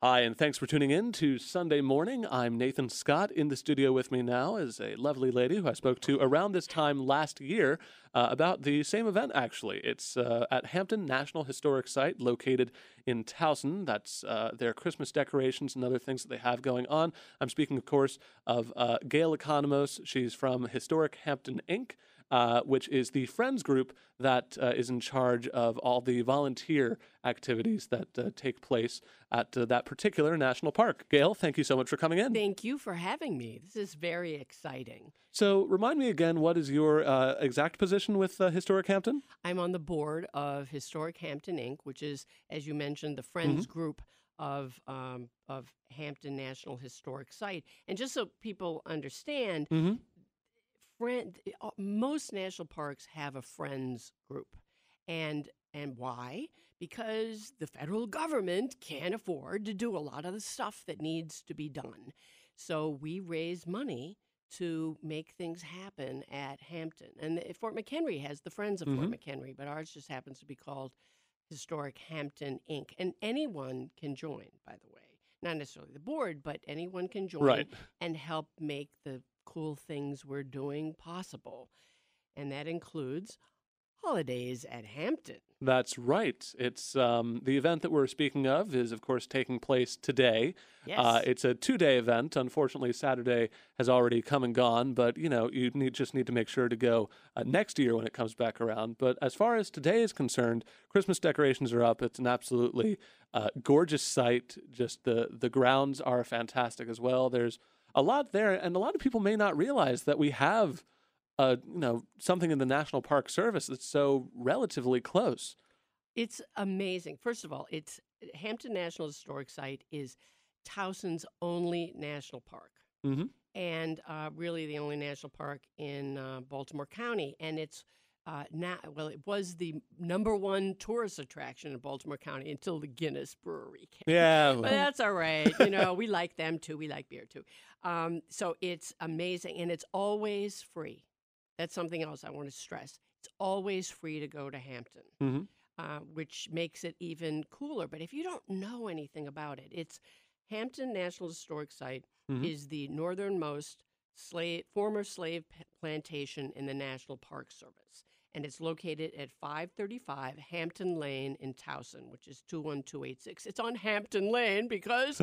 Hi, and thanks for tuning in to Sunday Morning. I'm Nathan Scott. In the studio with me now is a lovely lady who I spoke to around this time last year about the same event, actually. It's at Hampton National Historic Site located in Towson. That's their Christmas decorations and other things that they have going on. I'm speaking, of course, of Gail Economos. She's from Historic Hampton, Inc., which is the Friends group that is in charge of all the volunteer activities that take place at that particular national park. Gail, thank you so much for coming in. Thank you for having me. This is very exciting. So remind me again, what is your exact position with Historic Hampton? I'm on the board of Historic Hampton, Inc., which is, as you mentioned, the Friends group of Hampton National Historic Site. And just so people understand, most national parks have a Friends group. And why? Because the federal government can't afford to do a lot of the stuff that needs to be done. So we raise money to make things happen at Hampton. And Fort McHenry has the Friends of Fort McHenry, but ours just happens to be called Historic Hampton, Inc. And anyone can join, by the way. Not necessarily the board, but anyone can join and help make the cool things we're doing possible. And that includes holidays at Hampton. That's right. It's the event that we're speaking of is, of course, taking place today. Yes. It's a 2-day event. Unfortunately, Saturday has already come and gone, but, you know, you just need to make sure to go next year when it comes back around. But as far as today is concerned, Christmas decorations are up. It's an absolutely gorgeous site. Just the grounds are fantastic as well. There's a lot there, and a lot of people may not realize that we have something in the National Park Service that's so relatively close. It's amazing. First of all, it's Hampton National Historic Site is Towson's only national park, and really the only national park in Baltimore County. And it's it was the #1 tourist attraction in Baltimore County until the Guinness Brewery came. Yeah, But that's all right. You know, we like them too. We like beer too. So it's amazing, and it's always free. That's something else I want to stress. It's always free to go to Hampton, which makes it even cooler. But if you don't know anything about it, it's Hampton National Historic Site is the northernmost former slave plantation in the National Park Service. And it's located at 535 Hampton Lane in Towson, which is 21286. It's on Hampton Lane because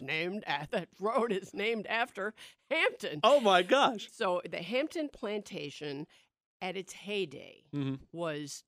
that road is named after Hampton. Oh, my gosh. So the Hampton Plantation at its heyday was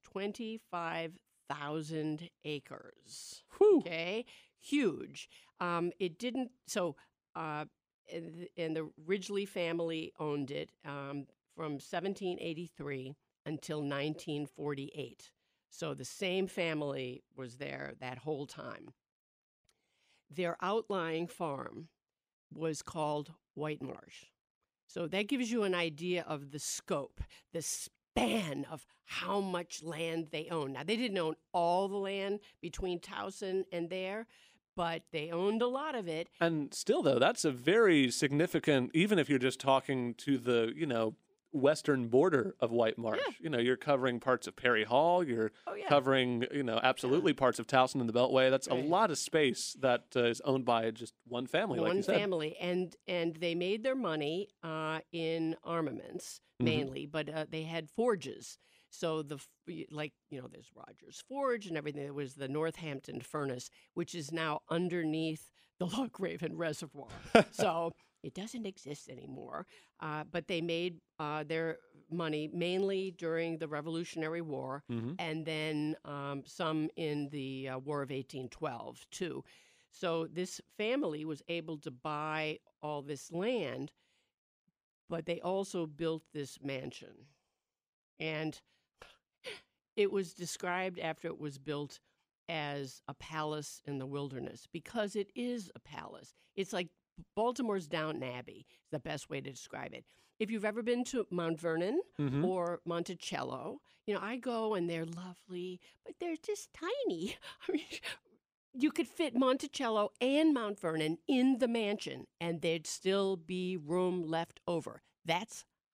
25,000 acres. Whew. Okay? Huge. It didn't, so, and the Ridgely family owned it from 1783 until 1948. So the same family was there that whole time. Their outlying farm was called White Marsh. So that gives you an idea of the scope, the span of how much land they own. Now, they didn't own all the land between Towson and there, but they owned a lot of it. And still, though, that's a very significant, even if you're just talking to the, western border of White Marsh. Yeah. You're covering parts of Perry Hall. You're covering, absolutely parts of Towson and the Beltway. That's a lot of space that is owned by just one family, like you said. One family. And they made their money in armaments, mainly, but they had forges. So there's Rogers Forge and everything. There was the Northampton Furnace, which is now underneath the Lochraven Reservoir. So it doesn't exist anymore, but they made their money mainly during the Revolutionary War and then some in the War of 1812, too. So this family was able to buy all this land, but they also built this mansion. And it was described after it was built as a palace in the wilderness because it is a palace. It's like Baltimore's Downton Abbey is the best way to describe it. If you've ever been to Mount Vernon or Monticello, I go and they're lovely, but they're just tiny. I mean, you could fit Monticello and Mount Vernon in the mansion, and there'd still be room left over. That's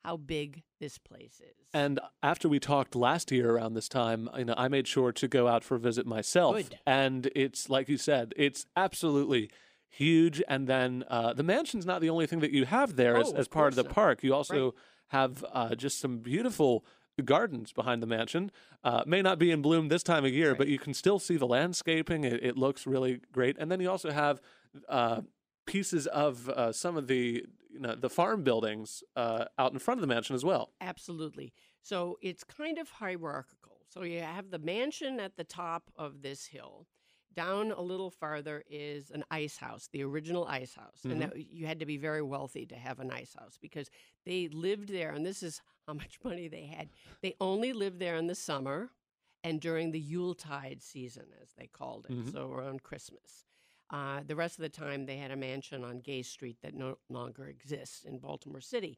how big this place is. And after we talked last year around this time, I made sure to go out for a visit myself. Good. And it's like you said, it's absolutely huge. And then the mansion's not the only thing that you have there as part of the park. You also have just some beautiful gardens behind the mansion. May not be in bloom this time of year, but you can still see the landscaping. It looks really great. And then you also have pieces of some of the farm buildings out in front of the mansion as well. Absolutely. So it's kind of hierarchical. So you have the mansion at the top of this hill. Down a little farther is an ice house, the original ice house. Mm-hmm. And that, you had to be very wealthy to have an ice house because they lived there, and this is how much money they had. They only lived there in the summer and during the Yuletide season, as they called it, so around Christmas. The rest of the time, they had a mansion on Gay Street that no longer exists in Baltimore City.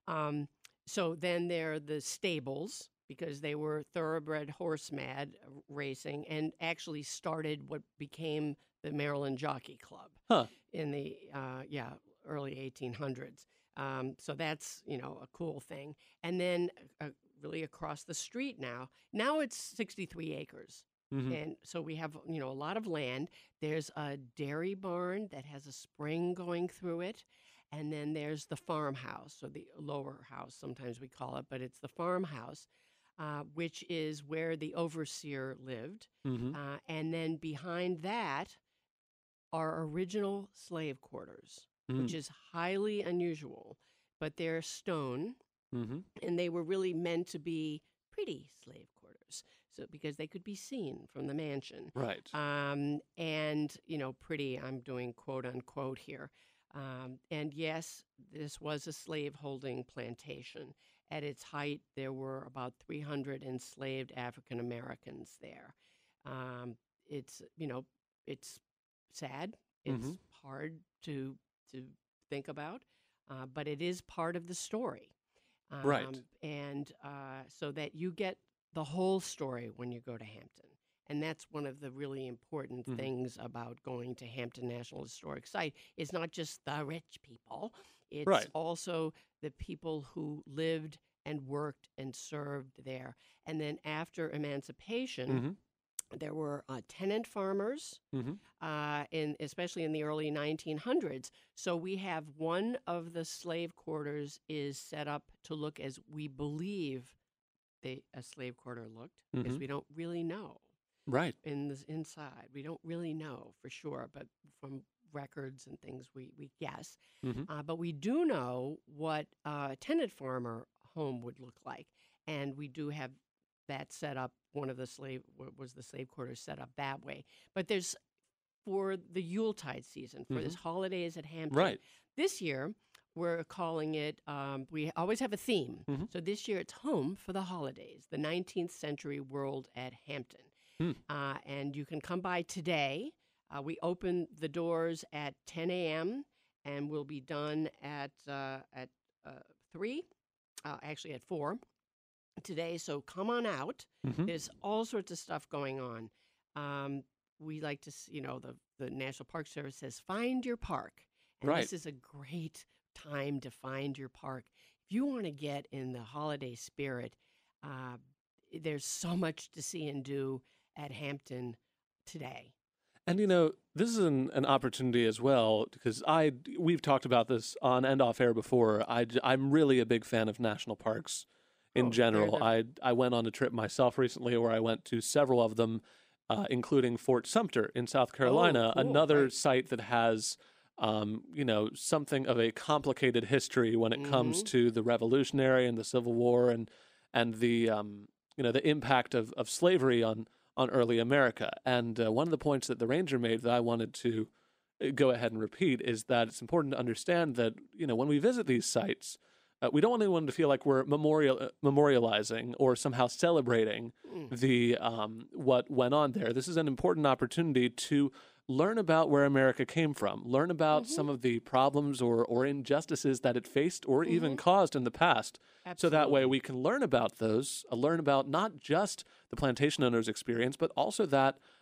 So then there are the stables, because they were thoroughbred horse mad racing and actually started what became the Maryland Jockey Club in the early 1800s. So that's, a cool thing. And then really across the street now it's 63 acres. Mm-hmm. And so we have, a lot of land. There's a dairy barn that has a spring going through it. And then there's the farmhouse, or the lower house, sometimes we call it, but it's the farmhouse, which is where the overseer lived. Mm-hmm. And then behind that are original slave quarters, which is highly unusual, but they're stone, and they were really meant to be pretty slave quarters. So because they could be seen from the mansion. Right. And, pretty, I'm doing quote unquote here. And yes, this was a slaveholding plantation. At its height, there were about 300 enslaved African Americans there. It's sad. It's hard to think about, but it is part of the story. Right. And so that you get the whole story when you go to Hampton. And that's one of the really important things about going to Hampton National Historic Site. It's not just the rich people. It's also the people who lived and worked and served there. And then after emancipation, there were tenant farmers, especially in the early 1900s. So we have one of the slave quarters is set up to look as we believe a slave quarter looked, because we don't really know. Right. Inside, we don't really know for sure, but from records and things we guess. But we do know what a tenant farmer home would look like, and we do have that set up. One of the slave quarters set up that way. But there's, for the Yuletide season, for this holidays at Hampton. Right. This year, we're calling it, we always have a theme. So this year it's Home for the Holidays, the 19th Century World at Hampton. And you can come by today. We open the doors at 10 a.m. and we'll be done at 3, actually at 4 today. So come on out. There's all sorts of stuff going on. We like to, the National Park Service says, find your park. And this is a great time to find your park. If you want to get in the holiday spirit, there's so much to see and do at Hampton today. And, this is an opportunity as well, because we've talked about this on and off air before. I'm really a big fan of national parks in general. I went on a trip myself recently where I went to several of them, including Fort Sumter in South Carolina, another site that has, something of a complicated history when it comes to the Revolutionary and the Civil War and the, the impact of slavery on early America. And one of the points that the ranger made that I wanted to go ahead and repeat is that it's important to understand that, when we visit these sites, we don't want anyone to feel like we're memorializing or somehow celebrating the what went on there. This is an important opportunity to learn about where America came from, learn about some of the problems or injustices that it faced or even caused in the past. Absolutely. So that way we can learn about those, learn about not just the plantation owner's experience, but also that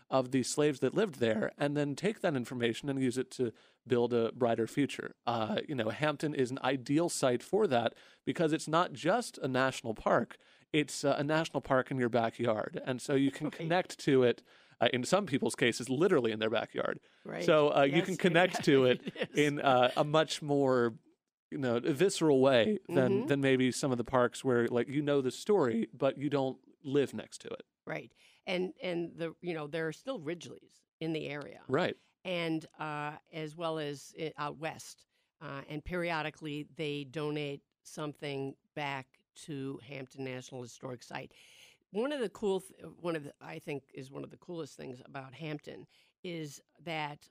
of the slaves that lived there, and then take that information and use it to build a brighter future. Hampton is an ideal site for that because it's not just a national park; it's a national park in your backyard, and so you can Right. connect to it. In some people's cases, literally in their backyard. Right. So you Yes, can connect to it it is. in a much more, visceral way Mhm. than maybe some of the parks where the story, but you don't live next to it. Right. And there are still Ridgeleys in the area, Right. and as well as out west. And periodically they donate something back to Hampton National Historic Site. One of the I think is one of the coolest things about Hampton is that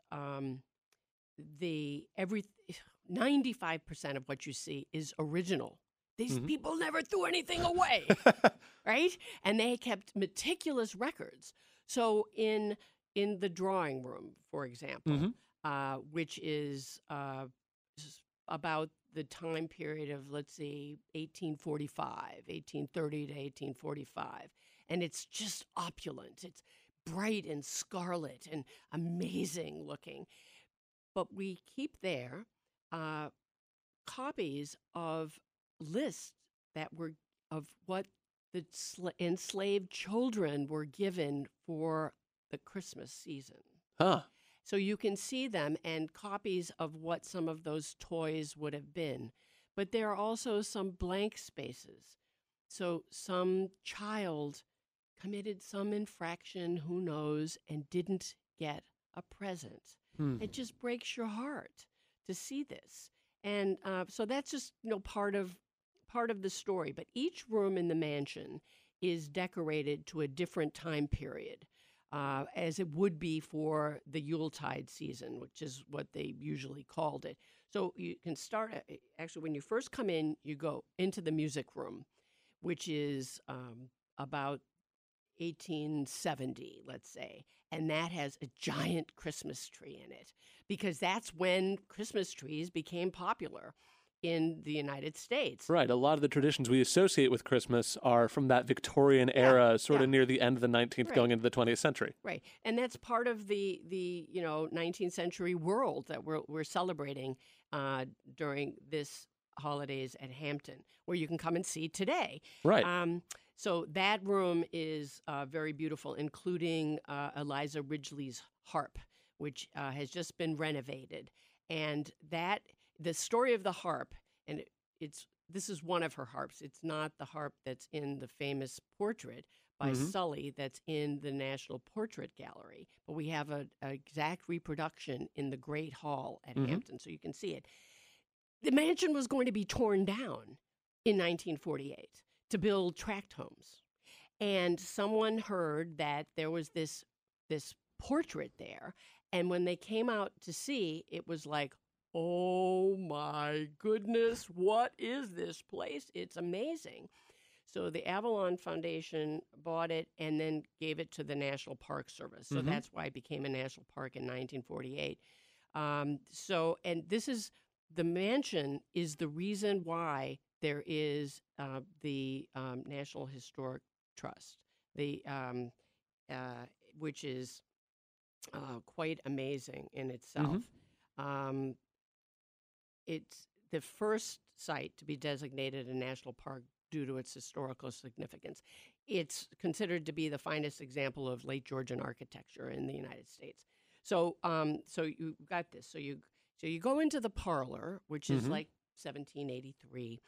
the every 95% of what you see is original. These Mhm. people never threw anything away, right? And they kept meticulous records. So in the drawing room, for example, Mhm. which is about the time period of, let's see, 1845, 1830 to 1845. And it's just opulent. It's bright and scarlet and amazing looking. But we keep there uh, copies of lists that were of what the enslaved children were given for the Christmas season. Huh. So you can see them and copies of what some of those toys would have been. But there are also some blank spaces. So some child committed some infraction, who knows, and didn't get a present. Hmm. It just breaks your heart to see this. And so that's just part of the story. But each room in the mansion is decorated to a different time period, as it would be for the Yuletide season, which is what they usually called it. So you can start actually when you first come in, you go into the music room, which is about 1870, let's say, and that has a giant Christmas tree in it because that's when Christmas trees became popular in the United States. Right. A lot of the traditions we associate with Christmas are from that Victorian era, sort yeah. of near the end of the 19th, Right. going into the 20th century. Right, and that's part of the 19th century world that we're celebrating during this holidays at Hampton, where you can come and see today. Right. So that room is very beautiful, including Eliza Ridgely's harp, which has just been renovated, and the story of the harp, and this is one of her harps. It's not the harp that's in the famous portrait by Mhm. Sully that's in the National Portrait Gallery, but we have an exact reproduction in the Great Hall at Mhm. Hampton, so you can see it. The mansion was going to be torn down in 1948 to build tract homes, and someone heard that there was this portrait there, and when they came out to see, it was like, oh my goodness, what is this place? It's amazing. So the Avalon Foundation bought it and then gave it to the National Park Service. So Mhm. that's why it became a national park in 1948. The mansion is the reason why there is the National Historic Trust, which is quite amazing in itself. Um, it's the first site to be designated a national park due to its historical significance. It's considered to be the finest example of late Georgian architecture in the United States. So you got this. So you go into the parlor, which is Mhm. like 1783,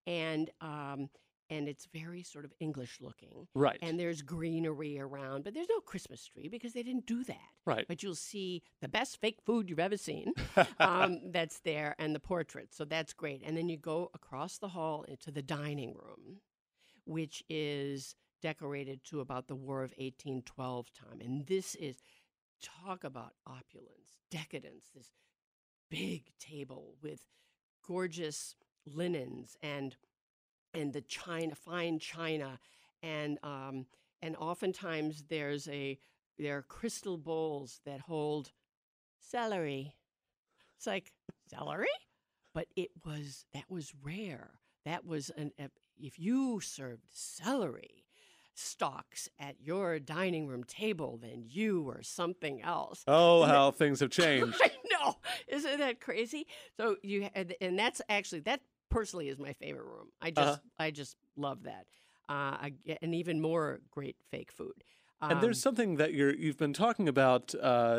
and it's very sort of English looking. Right. And there's greenery around, but there's no Christmas tree because they didn't do that. Right. But you'll see the best fake food you've ever seen that's there, and the portraits. So that's great. And then you go across the hall into the dining room, which is decorated to about the War of 1812 time. And this is, talk about opulence, decadence, this big table with gorgeous linens and the fine china, and oftentimes there are crystal bowls that hold celery. It's like, celery? But that was rare. That was if you served celery, stocks at your dining room table, then you were something else. Oh, And how things have changed. I know. Isn't that crazy? So and that's actually, that personally is my favorite room. I just love that. And even more great fake food. And there's something that you've been talking about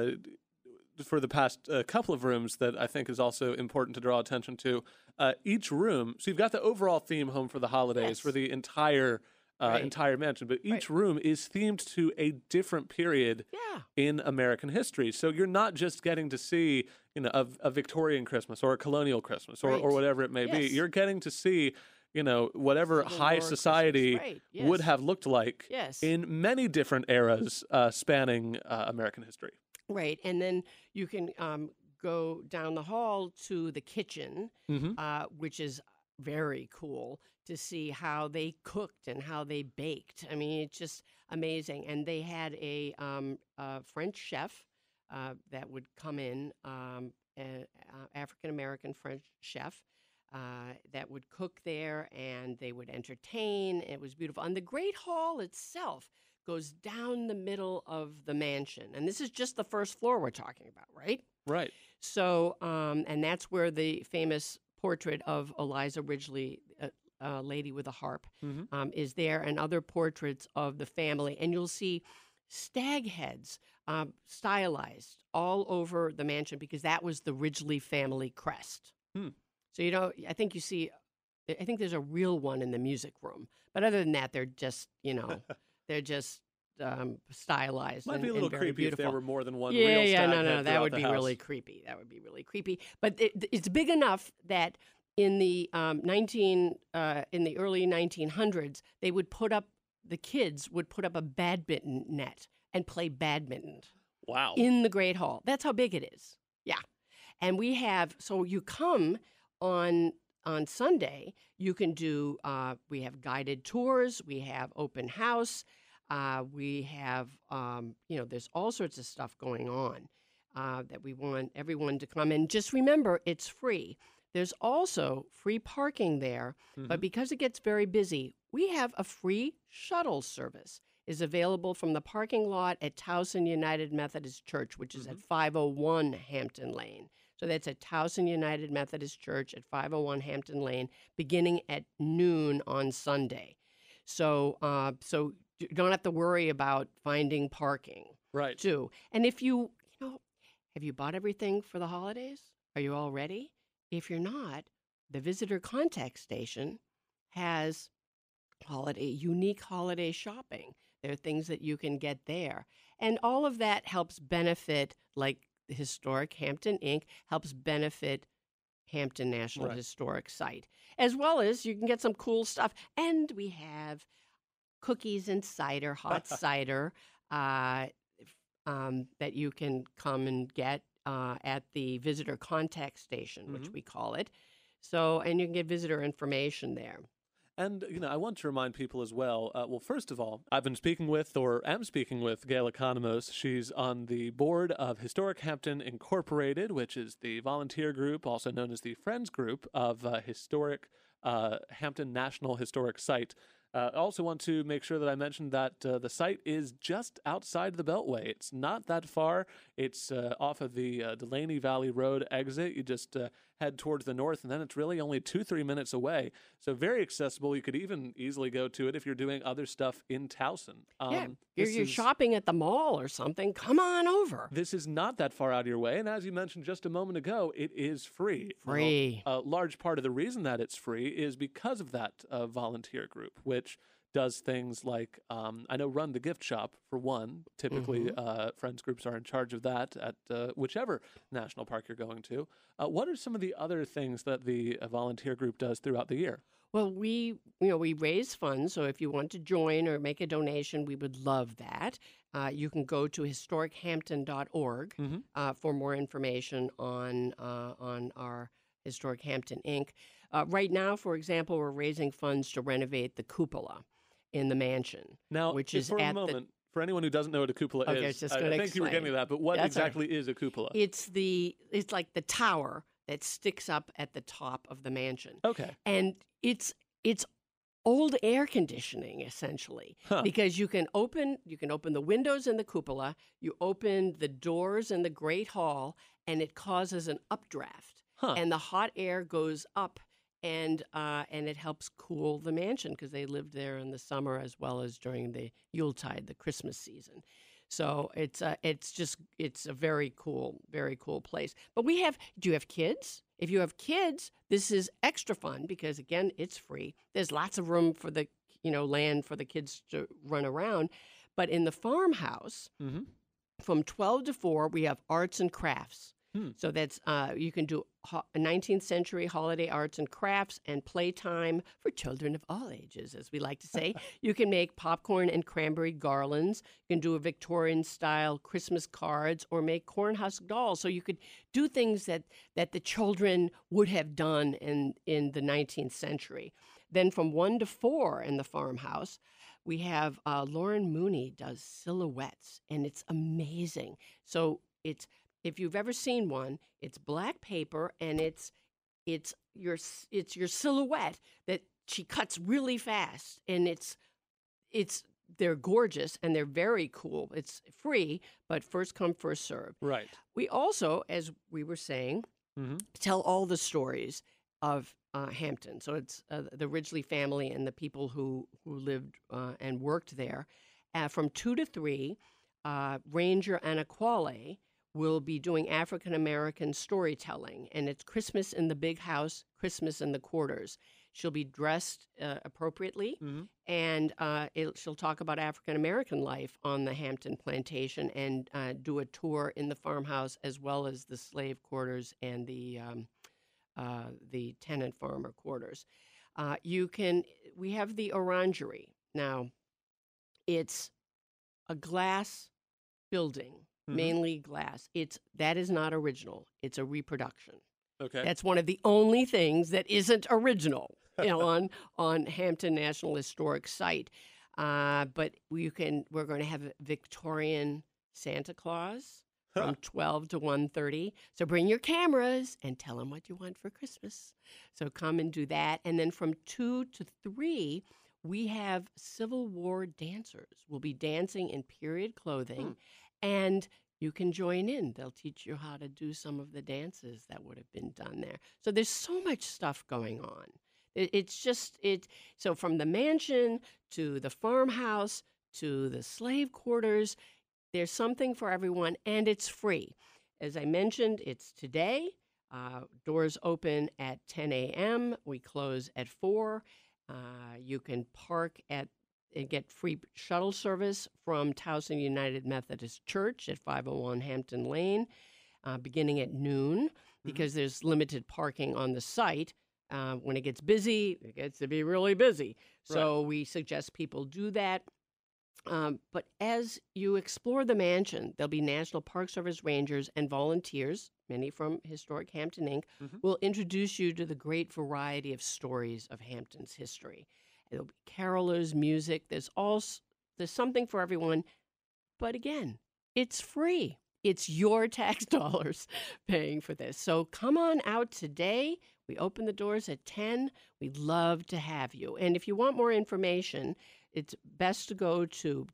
for the past couple of rooms that I think is also important to draw attention to. Each room, so you've got the overall theme, Home for the Holidays, Yes. for the entire entire mansion, but each room is themed to a different period Yeah. in American history. So you're not just getting to see, a Victorian Christmas or a colonial Christmas or Right. whatever it may be. Yes. You're getting to see, whatever Civil high War society Christmas. Right. would Yes. have looked like Yes. in many different eras spanning American history. Right. And then you can go down the hall to the kitchen, which is very cool to see how they cooked and how they baked. I mean, it's just amazing. And they had a French chef that would come in, an African-American French chef that would cook there, and they would entertain. It was beautiful. And the Great Hall itself goes down the middle of the mansion. And this is just the first floor we're talking about, right? Right. So, and that's where the famous portrait of Eliza Ridgely, Lady with a Harp, is there, and other portraits of the family. And you'll see stag heads stylized all over the mansion because that was the Ridgely family crest. So, I think there's a real one in the music room. But other than that, they're just, they're just stylized. Might be a and little very creepy beautiful. if there were more than one Yeah, real yeah, stag no, head that throughout would the be house. really creepy. That would be really creepy. But it's big enough that in the in the early 1900s, the kids would put up a badminton net and play badminton Wow. in the Great Hall. That's how big it is. Yeah, and so you come on Sunday. You can do. We have guided tours. We have open house. We have, there's all sorts of stuff going on that we want everyone to come. And just remember, it's free. There's also free parking there, but because it gets very busy, we have a free shuttle service is available from the parking lot at Towson United Methodist Church, which is at 501 Hampton Lane. So that's at Towson United Methodist Church at 501 Hampton Lane, beginning at noon on Sunday. So you don't have to worry about finding parking. Right. Too. And if have you bought everything for the holidays? Are you all ready? If you're not, the visitor contact station has unique holiday shopping. There are things that you can get there. And all of that helps benefit, like the Historic Hampton Inc., helps benefit Hampton National Historic Site, as well as you can get some cool stuff. And we have cookies and cider, hot cider, that you can come and get at the visitor contact station, which we call it. So, and you can get visitor information there. And, I want to remind people as well, well, first of all, I've been speaking with, or am speaking with, Gail Economos. She's on the board of Historic Hampton Incorporated, which is the volunteer group, also known as the Friends Group of Historic Hampton National Historic Site. I also want to make sure that I mentioned that the site is just outside the Beltway. It's not that far. It's off of the Delaney Valley Road exit. You just head towards the north, and then it's really only 2-3 minutes away. So very accessible. You could even easily go to it if you're doing other stuff in Towson. You're shopping at the mall or something. Come on over. This is not that far out of your way. And as you mentioned just a moment ago, it is free. Free. A large part of the reason that it's free is because of that volunteer group, which does things like, I know, run the gift shop, for one. Typically, friends groups are in charge of that at whichever national park you're going to. What are some of the other things that the volunteer group does throughout the year? Well, we raise funds, so if you want to join or make a donation, we would love that. You can go to historichampton.org for more information on our Historic Hampton Inc. Right now, for example, we're raising funds to renovate the cupola in the mansion. Now, which is for a moment, for anyone who doesn't know what a cupola is, I think you were getting to that, but what exactly is a cupola? It's like the tower that sticks up at the top of the mansion. Okay. And it's old air conditioning essentially, Huh. because you can open the windows in the cupola, you open the doors in the Great Hall, and it causes an updraft, Huh. and the hot air goes up, and it helps cool the mansion because they lived there in the summer as well as during the Yuletide, the Christmas season. So it's a very cool place. But do you have kids? If you have kids, this is extra fun because again, it's free. There's lots of room for the land for the kids to run around. But in the farmhouse, Mm-hmm. from 12 to 4, we have arts and crafts. So that's you can do 19th century holiday arts and crafts and playtime for children of all ages, as we like to say. You can make popcorn and cranberry garlands. You can do a Victorian style Christmas cards or make cornhusk dolls. So you could do things that the children would have done in the 19th century. Then from 1 to 4 in the farmhouse, we have Lauren Mooney does silhouettes, and it's amazing. So if you've ever seen one, it's black paper, and it's your silhouette that she cuts really fast, and they're gorgeous and they're very cool. It's free, but first come, first serve. Right. We also, as we were saying, Mm-hmm. tell all the stories of Hampton. So it's the Ridgely family and the people who lived and worked there. From 2 to 3, Ranger Anna Quale will be doing African American storytelling, and it's Christmas in the Big House, Christmas in the Quarters. She'll be dressed appropriately, Mm-hmm. and she'll talk about African American life on the Hampton plantation and do a tour in the farmhouse as well as the slave quarters and the tenant farmer quarters. We have the orangery. Now, it's a glass building, Mm-hmm. mainly glass. That is not original. It's a reproduction. Okay. That's one of the only things that isn't original on Hampton National Historic Site. But we're going to have a Victorian Santa Claus from 12 to 1:30. So bring your cameras and tell them what you want for Christmas. So come and do that. And then from 2 to 3, we have Civil War dancers. We'll be dancing in period clothing, and you can join in. They'll teach you how to do some of the dances that would have been done there. So there's so much stuff going on. So from the mansion to the farmhouse to the slave quarters, there's something for everyone, and it's free. As I mentioned, it's today. Doors open at 10 a.m. We close at 4. You can park and get free shuttle service from Towson United Methodist Church at 501 Hampton Lane, beginning at noon, because there's limited parking on the site. When it gets busy, it gets to be really busy. So we suggest people do that. But as you explore the mansion, there'll be National Park Service rangers and volunteers, many from Historic Hampton Inc., will introduce you to the great variety of stories of Hampton's history. There'll be carolers, music. There's something for everyone. But again, it's free. It's your tax dollars paying for this. So come on out today. We open the doors at 10. We'd love to have you. And if you want more information, it's best to go to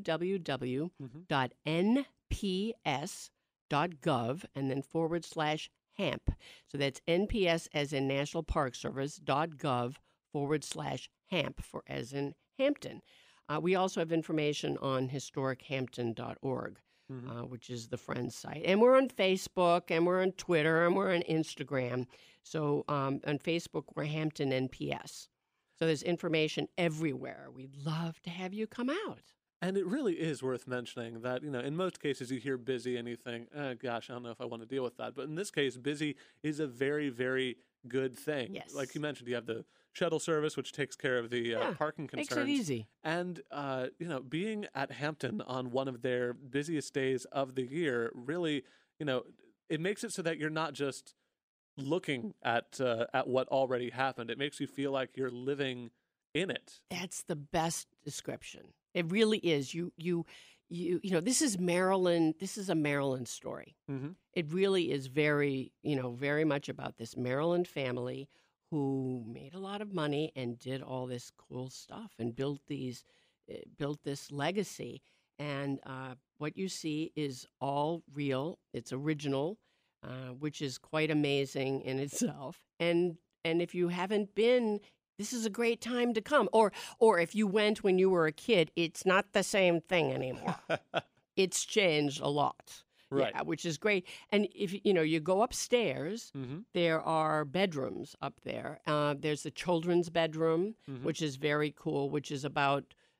www.nps.gov and then /HAMP. So that's NPS as in National Park Service .gov /HAMP for as in Hampton. We also have information on historichampton.org, which is the Friends site. And we're on Facebook, and we're on Twitter, and we're on Instagram. So on Facebook, we're Hampton NPS. So there's information everywhere. We'd love to have you come out. And it really is worth mentioning that, in most cases you hear busy and you think, oh, gosh, I don't know if I want to deal with that. But in this case, busy is a very, very good thing. Yes. Like you mentioned, you have the shuttle service, which takes care of the parking concerns. Makes it easy. And, being at Hampton on one of their busiest days of the year really, it makes it so that you're not just looking at what already happened. It makes you feel like you're living in it. That's the best description. It really is. This is Maryland. This is a Maryland story. Mm-hmm. It really is very much about this Maryland family who made a lot of money and did all this cool stuff and built this legacy. And what you see is all real. It's original, which is quite amazing in itself. And if you haven't been, this is a great time to come. Or if you went when you were a kid, it's not the same thing anymore. It's changed a lot. Right. Yeah, which is great. And if you go upstairs, Mm-hmm. there are bedrooms up there. There's the children's bedroom, Mm-hmm. which is very cool, which is about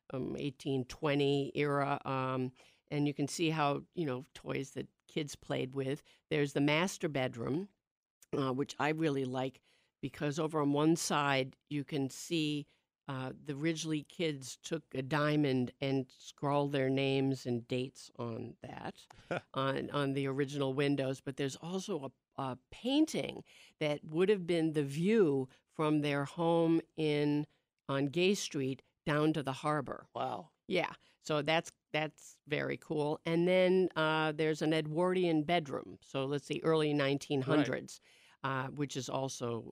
1820 era. And you can see how, toys that kids played with. There's the master bedroom, which I really like because over on one side you can see the Ridgely kids took a diamond and scrawled their names and dates on that on the original windows. But there's also a painting that would have been the view from their home on Gay Street down to the harbor. Wow. Yeah, so that's very cool. And then there's an Edwardian bedroom. So let's see, early 1900s, which is also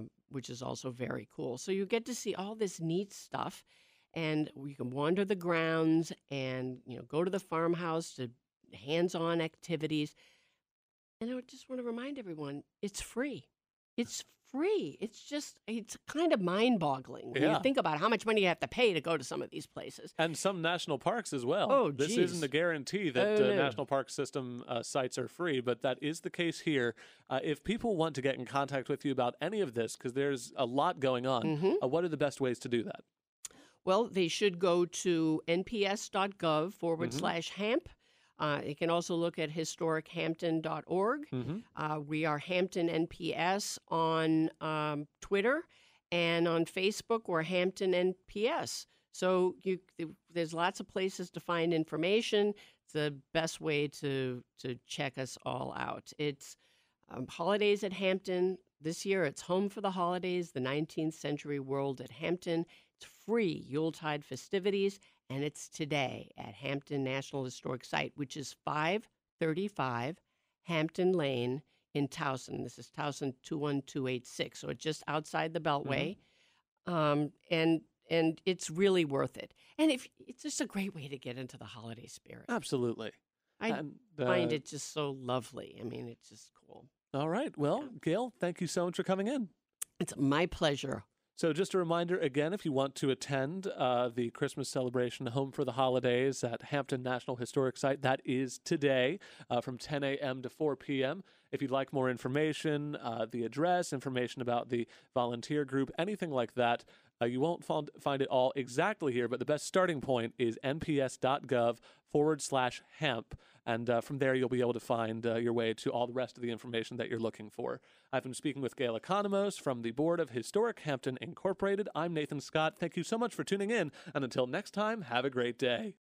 very cool. So you get to see all this neat stuff, and you can wander the grounds and go to the farmhouse to hands-on activities. And I just want to remind everyone, it's free. It's free. It's kind of mind-boggling when you Yeah. think about how much money you have to pay to go to some of these places. And some national parks as well. Oh, this geez. isn't a guarantee that Oh, no. National Park System sites are free, but that is the case here. If people want to get in contact with you about any of this, because there's a lot going on, Mhm. what are the best ways to do that? Well, they should go to nps.gov Mm-hmm. /HAMP. You can also look at historichampton.org. Mm-hmm. We are Hampton NPS on Twitter, and on Facebook, we're Hampton NPS. So there's lots of places to find information. It's the best way to check us all out. It's Holidays at Hampton. This year, it's Home for the Holidays, the 19th Century World at Hampton. It's free Yuletide festivities, and it's today at Hampton National Historic Site, which is 535 Hampton Lane in Towson. This is Towson 21286, so it's just outside the Beltway. And it's really worth it. And it's just a great way to get into the holiday spirit. Absolutely. I And, find it just so lovely. I mean, it's just cool. All right. Well, Gail, thank you so much for coming in. It's my pleasure. So just a reminder again, if you want to attend the Christmas celebration Home for the Holidays at Hampton National Historic Site, that is today from 10 a.m. to 4 p.m. If you'd like more information, the address, information about the volunteer group, anything like that, you won't find it all exactly here, but the best starting point is nps.gov/hemp. And from there, you'll be able to find your way to all the rest of the information that you're looking for. I've been speaking with Gail Economos from the Board of Historic Hampton Incorporated. I'm Nathan Scott. Thank you so much for tuning in. And until next time, have a great day.